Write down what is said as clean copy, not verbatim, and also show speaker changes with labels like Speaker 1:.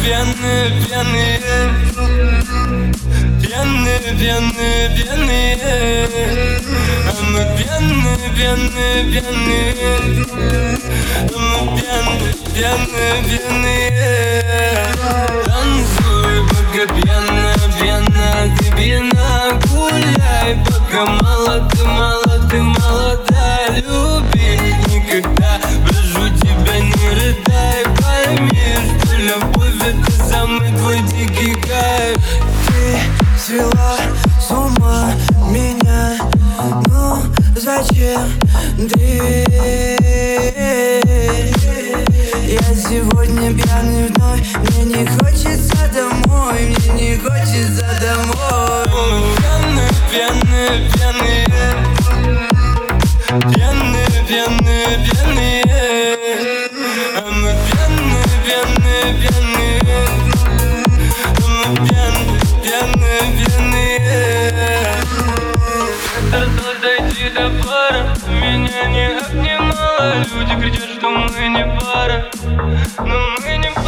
Speaker 1: пьяные, пьяные, пьяные, пьяные, пьяные. А мы пьяные, пьяные, пьяные. А мы пьяные, пьяные, пьяные. Танцуй, пока пьяна, пьяна, ты пьяна. Гуляй, пока мало, ты мало, ты молода. Люби никогда, прошу тебя, не рыдай. Пойми, что любовь — это самый твой дикий кайф.
Speaker 2: Ты свела с ума меня, ну зачем ты? Я сегодня пьяный вновь, мне не хочется домой, мне не хочется домой.
Speaker 1: Пьяные, пьяные, пьяные, пьяные, пьяные, пьяные. А мы пьяные, пьяные, пьяные. А мы пьяные, пьяные, пьяные. Старалась дойти до пара, меня не обнимала. Люди кричат, что мы не пара, но мы не пара.